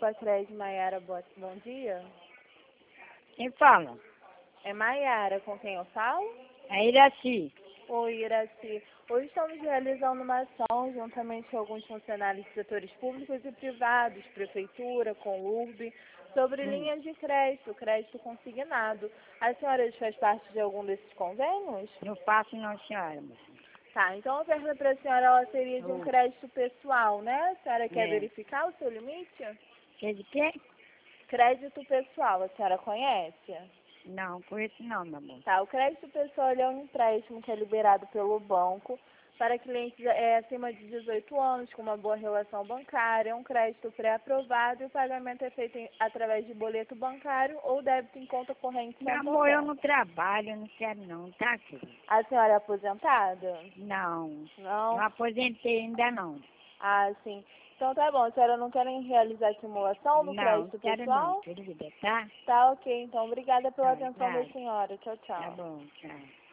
Copa Crédito Maiara, bom dia. Quem fala? É Maiara, com quem eu falo? É Iraci. Oi, Iraci. Hoje estamos realizando uma ação juntamente com alguns funcionários de setores públicos e privados, prefeitura, Conurb, sobre linhas de crédito consignado. A senhora faz parte de algum desses convênios? Não faço não, senhora. Moça. Tá, então a pergunta para a senhora ela seria de um crédito pessoal, né? A senhora quer verificar o seu limite? Quer de quê? Crédito pessoal, a senhora conhece? Não, conheço não, meu amor. Tá, o crédito pessoal ele é um empréstimo que é liberado pelo banco para clientes acima de 18 anos, com uma boa relação bancária, é um crédito pré-aprovado e o pagamento é feito através de boleto bancário ou débito em conta corrente Meu Santander. amor, eu não trabalho, eu não quero não, tá, filho? A senhora é aposentada? Não, Não? não aposentei ainda não. Ah, sim. Então tá bom, a senhora não quer realizar simulação no Não, crédito quero pessoal? não, querida, tá? Tá ok, então obrigada pela Tá, atenção da tá, senhora. Tchau, tá tchau. bom, tchau.